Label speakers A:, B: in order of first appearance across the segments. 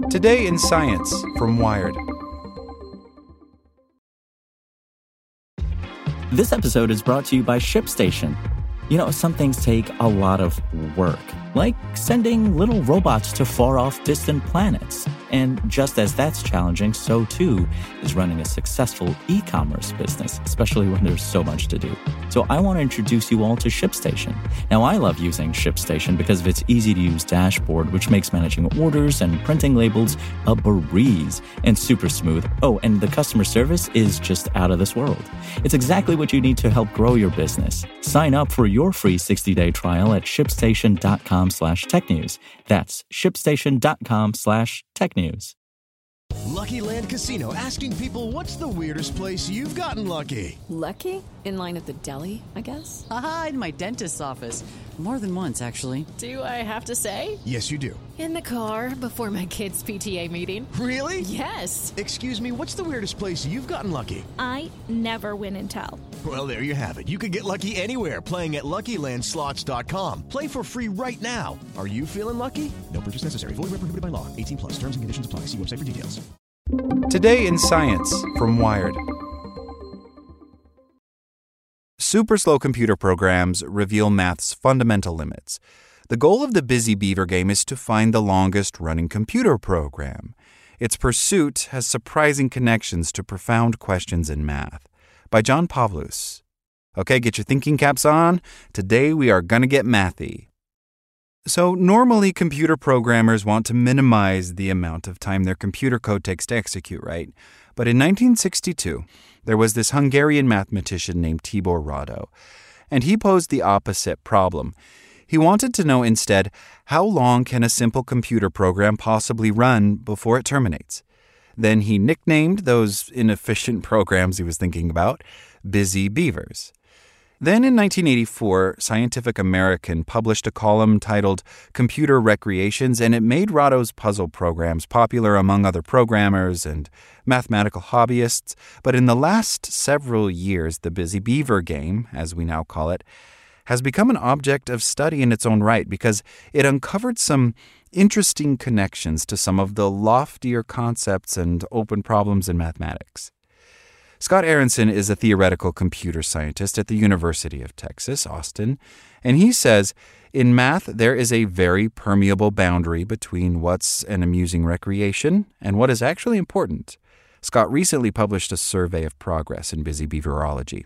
A: Today in Science from Wired.
B: This episode is brought to you by ShipStation. You know, some things take a lot of work, like sending little robots to far-off distant planets. And just as that's challenging, so too is running a successful e-commerce business, especially when there's so much to do. So I want to introduce you all to ShipStation. Now, I love using ShipStation because of its easy-to-use dashboard, which makes managing orders and printing labels a breeze and super smooth. Oh, and the customer service is just out of this world. It's exactly what you need to help grow your business. Sign up for your free 60-day trial at shipstation.com/technews. That's shipstation.com/technews.
C: Lucky Land Casino, asking people, what's the weirdest place you've gotten lucky?
D: Lucky? In line at the deli, I guess?
E: Aha, in my dentist's office. More than once, actually.
D: Do I have to say?
C: Yes, you do.
D: In the car before my kids' PTA meeting.
C: Really?
D: Yes.
C: Excuse me, what's the weirdest place you've gotten lucky?
F: I never win and tell.
C: Well, there you have it. You can get lucky anywhere, playing at LuckyLandSlots.com. Play for free right now. Are you feeling lucky? No purchase necessary. Void where prohibited by law. 18+. Terms and conditions apply. See website for details.
A: Today in Science from Wired. Super slow computer programs reveal math's fundamental limits. The goal of the Busy Beaver game is to find the longest-running computer program. Its pursuit has surprising connections to profound questions in math. By John Pavlus. Okay, get your thinking caps on. Today we are going to get mathy. So normally computer programmers want to minimize the amount of time their computer code takes to execute, right? But in 1962, there was this Hungarian mathematician named Tibor Radó, and he posed the opposite problem. He wanted to know instead, how long can a simple computer program possibly run before it terminates? Then he nicknamed those inefficient programs he was thinking about Busy Beavers. Then in 1984, Scientific American published a column titled Computer Recreations, and it made Radó's puzzle programs popular among other programmers and mathematical hobbyists. But in the last several years, the Busy Beaver game, as we now call it, has become an object of study in its own right because it uncovered some interesting connections to some of the loftier concepts and open problems in mathematics. Scott Aaronson is a theoretical computer scientist at the University of Texas, Austin, and he says, in math, there is a very permeable boundary between what's an amusing recreation and what is actually important. Scott recently published a survey of progress in Busy Beaverology.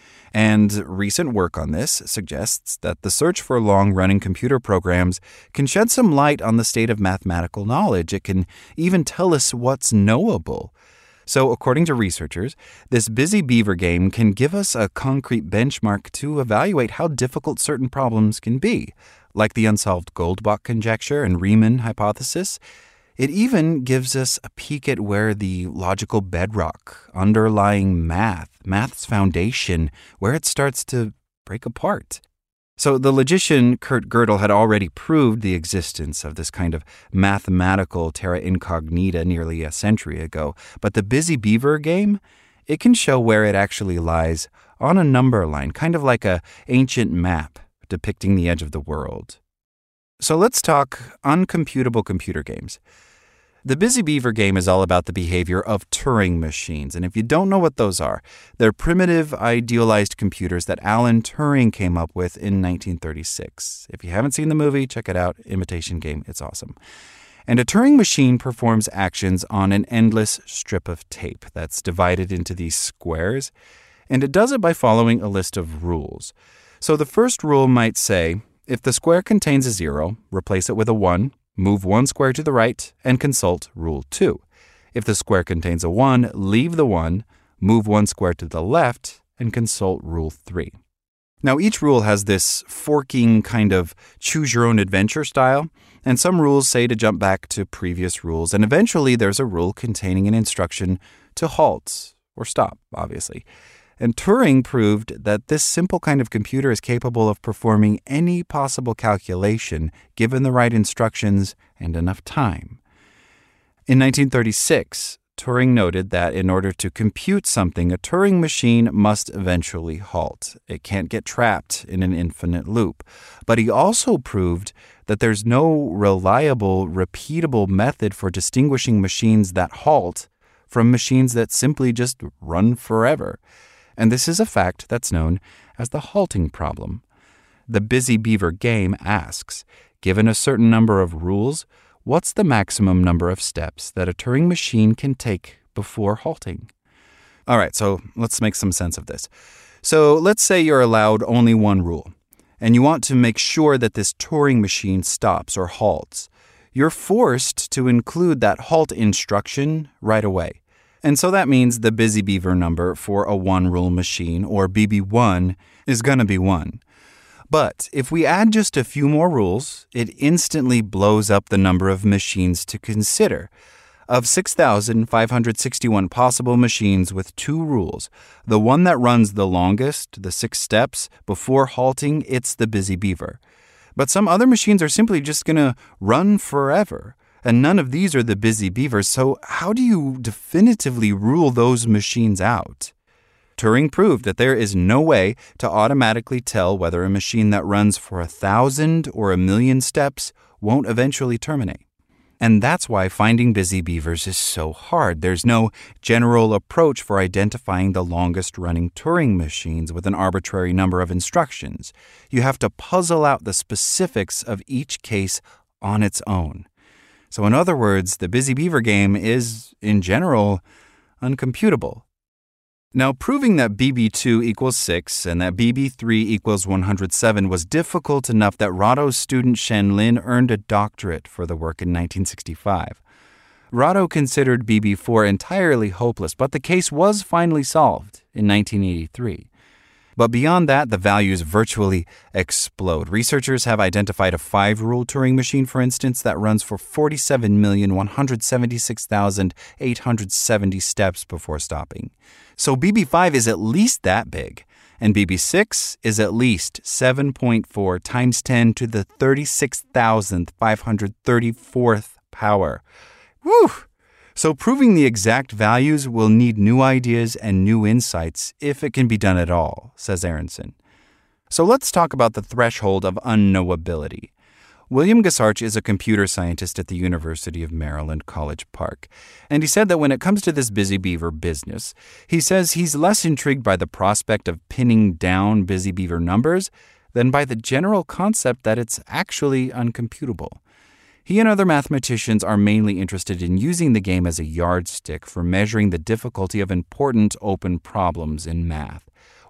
A: And recent work on this suggests that the search for long-running computer programs can shed some light on the state of mathematical knowledge. It can even tell us what's knowable. So, according to researchers, this Busy Beaver game can give us a concrete benchmark to evaluate how difficult certain problems can be, like the unsolved Goldbach conjecture and Riemann hypothesis. It even gives us a peek at where the logical bedrock underlying math's foundation, where it starts to break apart. So the logician Kurt Gödel had already proved the existence of this kind of mathematical terra incognita nearly a century ago. But the Busy Beaver game, it can show where it actually lies on a number line, kind of like an ancient map depicting the edge of the world. So let's talk uncomputable computer games. The Busy Beaver game is all about the behavior of Turing machines. And if you don't know what those are, they're primitive, idealized computers that Alan Turing came up with in 1936. If you haven't seen the movie, check it out. Imitation Game. It's awesome. And a Turing machine performs actions on an endless strip of tape that's divided into these squares. And it does it by following a list of rules. So the first rule might say, if the square contains a 0, replace it with a 1. Move one square to the right, and consult Rule 2. If the square contains a 1, leave the 1, move one square to the left, and consult Rule 3. Now, each rule has this forking kind of choose-your-own-adventure style, and some rules say to jump back to previous rules, and eventually there's a rule containing an instruction to halt, or stop, obviously. And Turing proved that this simple kind of computer is capable of performing any possible calculation given the right instructions and enough time. In 1936, Turing noted that in order to compute something, a Turing machine must eventually halt. It can't get trapped in an infinite loop. But he also proved that there's no reliable, repeatable method for distinguishing machines that halt from machines that simply just run forever. And this is a fact that's known as the halting problem. The Busy Beaver game asks, given a certain number of rules, what's the maximum number of steps that a Turing machine can take before halting? All right, so let's make some sense of this. So let's say you're allowed only one rule, and you want to make sure that this Turing machine stops or halts. You're forced to include that halt instruction right away. And so that means the Busy Beaver number for a one-rule machine, or BB1, is going to be 1. But if we add just a few more rules, it instantly blows up the number of machines to consider. Of 6,561 possible machines with 2 rules, the one that runs the longest, the 6 steps, before halting, it's the Busy Beaver. But some other machines are simply just going to run forever, and none of these are the Busy Beavers, so how do you definitively rule those machines out? Turing proved that there is no way to automatically tell whether a machine that runs for 1,000 or 1,000,000 steps won't eventually terminate. And that's why finding Busy Beavers is so hard. There's no general approach for identifying the longest-running Turing machines with an arbitrary number of instructions. You have to puzzle out the specifics of each case on its own. So in other words, the Busy Beaver game is, in general, uncomputable. Now, proving that BB2 equals 6 and that BB3 equals 107 was difficult enough that Rahdo's student Shen Lin earned a doctorate for the work in 1965. Rahdo considered BB4 entirely hopeless, but the case was finally solved in 1983. But beyond that, the values virtually explode. Researchers have identified a 5-rule Turing machine, for instance, that runs for 47,176,870 steps before stopping. So BB5 is at least that big, and BB6 is at least 7.4 times 10 to the 36,534th power. Whew! So proving the exact values will need new ideas and new insights if it can be done at all, says Aronson. So let's talk about the threshold of unknowability. William Gasarch is a computer scientist at the University of Maryland, College Park. And he said that when it comes to this Busy Beaver business, he says he's less intrigued by the prospect of pinning down Busy Beaver numbers than by the general concept that it's actually uncomputable. He and other mathematicians are mainly interested in using the game as a yardstick for measuring the difficulty of important open problems in math,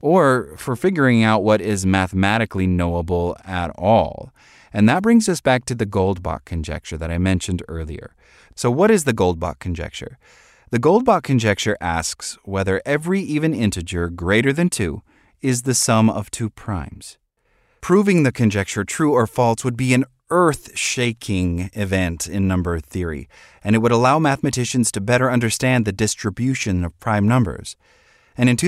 A: or for figuring out what is mathematically knowable at all. And that brings us back to the Goldbach conjecture that I mentioned earlier. So what is the Goldbach conjecture? The Goldbach conjecture asks whether every even integer greater than 2 is the sum of 2 primes. Proving the conjecture true or false would be an earth-shaking event in number theory, and it would allow mathematicians to better understand the distribution of prime numbers. And in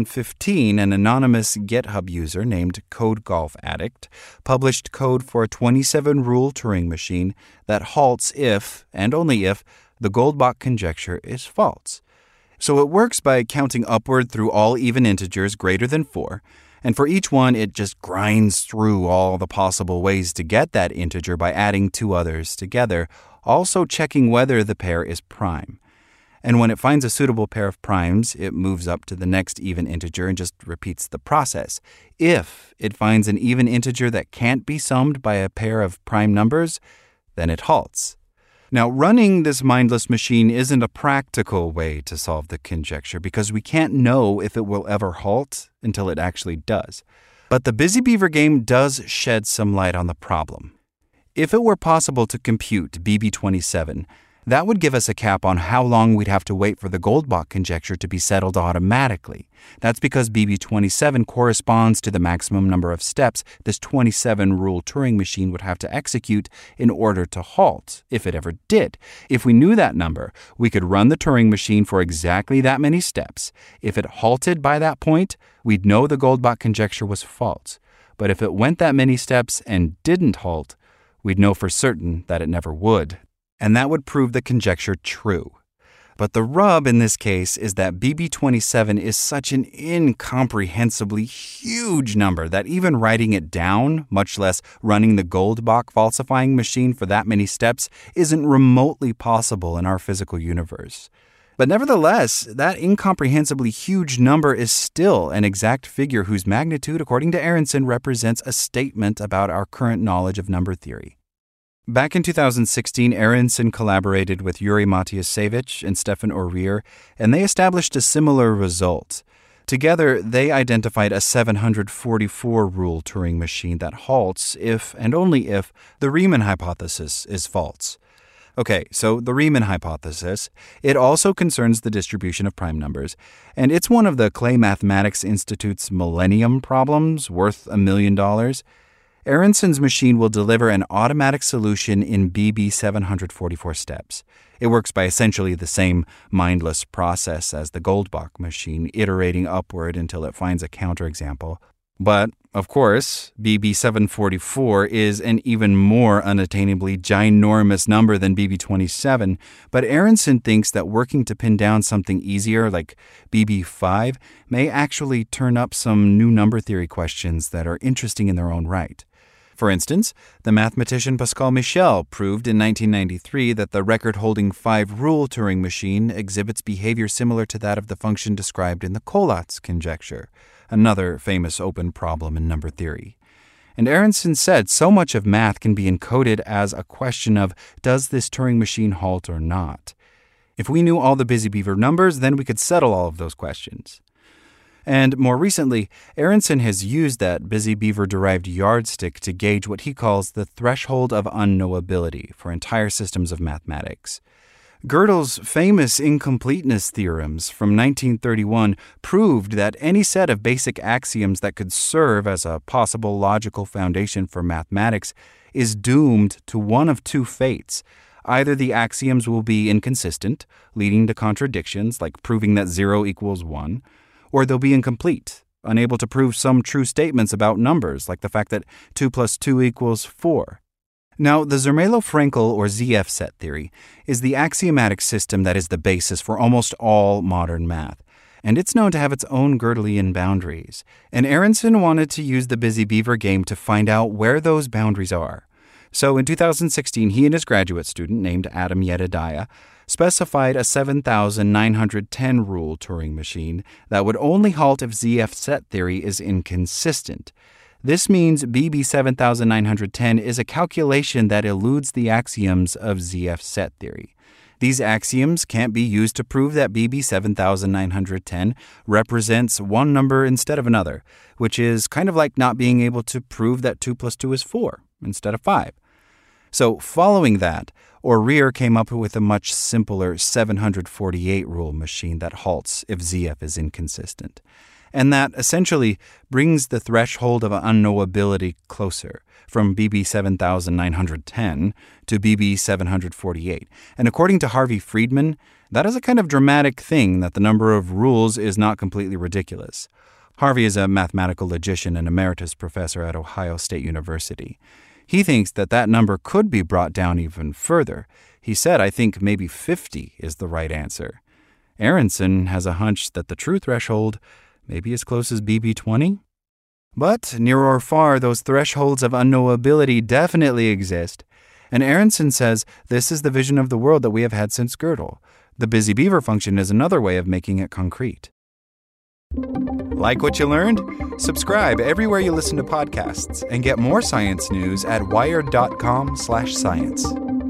A: 2015, an anonymous GitHub user named Code Golf Addict published code for a 27-rule Turing machine that halts if, and only if, the Goldbach conjecture is false. So it works by counting upward through all even integers greater than 4, and for each one, it just grinds through all the possible ways to get that integer by adding 2 others together, also checking whether the pair is prime. And when it finds a suitable pair of primes, it moves up to the next even integer and just repeats the process. If it finds an even integer that can't be summed by a pair of prime numbers, then it halts. Now, running this mindless machine isn't a practical way to solve the conjecture because we can't know if it will ever halt until it actually does. But the Busy Beaver game does shed some light on the problem. If it were possible to compute BB27, that would give us a cap on how long we'd have to wait for the Goldbach conjecture to be settled automatically. That's because BB27 corresponds to the maximum number of steps this 27-rule Turing machine would have to execute in order to halt, if it ever did. If we knew that number, we could run the Turing machine for exactly that many steps. If it halted by that point, we'd know the Goldbach conjecture was false. But if it went that many steps and didn't halt, we'd know for certain that it never would. And that would prove the conjecture true. But the rub in this case is that BB27 is such an incomprehensibly huge number that even writing it down, much less running the Goldbach falsifying machine for that many steps, isn't remotely possible in our physical universe. But nevertheless, that incomprehensibly huge number is still an exact figure whose magnitude, according to Aronson, represents a statement about our current knowledge of number theory. Back in 2016, Aronson collaborated with Yuri Matiasevich and Stefan Oreer, and they established a similar result. Together, they identified a 744 rule Turing machine that halts if, and only if, the Riemann hypothesis is false. Okay, so the Riemann hypothesis, it also concerns the distribution of prime numbers, and it's one of the Clay Mathematics Institute's Millennium Problems, worth $1 million. Aronson's machine will deliver an automatic solution in BB 744 steps. It works by essentially the same mindless process as the Goldbach machine, iterating upward until it finds a counterexample. But, of course, BB 744 is an even more unattainably ginormous number than BB 27, but Aronson thinks that working to pin down something easier, like BB 5, may actually turn up some new number theory questions that are interesting in their own right. For instance, the mathematician Pascal Michel proved in 1993 that the record-holding 5-rule Turing machine exhibits behavior similar to that of the function described in the Collatz conjecture, another famous open problem in number theory. And Aronson said so much of math can be encoded as a question of, does this Turing machine halt or not? If we knew all the Busy Beaver numbers, then we could settle all of those questions. And more recently, Aronson has used that Busy Beaver-derived yardstick to gauge what he calls the threshold of unknowability for entire systems of mathematics. Gödel's famous incompleteness theorems from 1931 proved that any set of basic axioms that could serve as a possible logical foundation for mathematics is doomed to one of two fates. Either the axioms will be inconsistent, leading to contradictions, like proving that 0 equals 1, or they'll be incomplete, unable to prove some true statements about numbers, like the fact that 2 plus 2 equals 4. Now, the Zermelo-Fraenkel or ZF set theory is the axiomatic system that is the basis for almost all modern math, and it's known to have its own Gödelian boundaries. And Aronson wanted to use the Busy Beaver game to find out where those boundaries are. So in 2016, he and his graduate student, named Adam Yedidiah, specified a 7,910 rule Turing machine that would only halt if ZF set theory is inconsistent. This means BB 7910 is a calculation that eludes the axioms of ZF set theory. These axioms can't be used to prove that BB 7910 represents one number instead of another, which is kind of like not being able to prove that 2 plus 2 is 4 instead of 5. So following that, Oreer came up with a much simpler 748 rule machine that halts if ZF is inconsistent. And that essentially brings the threshold of unknowability closer, from BB 7910 to BB 748. And according to Harvey Friedman, that is a kind of dramatic thing that the number of rules is not completely ridiculous. Harvey is a mathematical logician and emeritus professor at Ohio State University. He thinks that that number could be brought down even further. He said, I think maybe 50 is the right answer. Aronson has a hunch that the true threshold may be as close as BB 20. But near or far, those thresholds of unknowability definitely exist. And Aronson says this is the vision of the world that we have had since Gödel. The Busy Beaver function is another way of making it concrete. Like what you learned? Subscribe everywhere you listen to podcasts and get more science news at wired.com/science.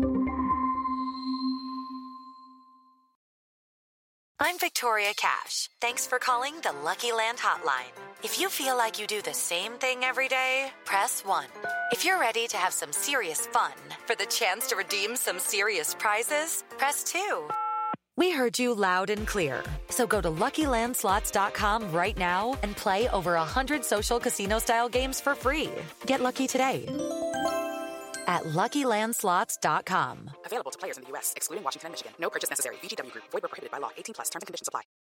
G: I'm Victoria Cash. Thanks for calling the Lucky Land Hotline. If you feel like you do the same thing every day, press 1. If you're ready to have some serious fun for the chance to redeem some serious prizes, press 2. We heard you loud and clear. So go to LuckyLandSlots.com right now and play over 100 social casino-style games for free. Get lucky today at LuckyLandSlots.com.
H: Available to players in the U.S., excluding Washington and Michigan. No purchase necessary. VGW Group. Void where prohibited by law. 18+. Terms and conditions apply.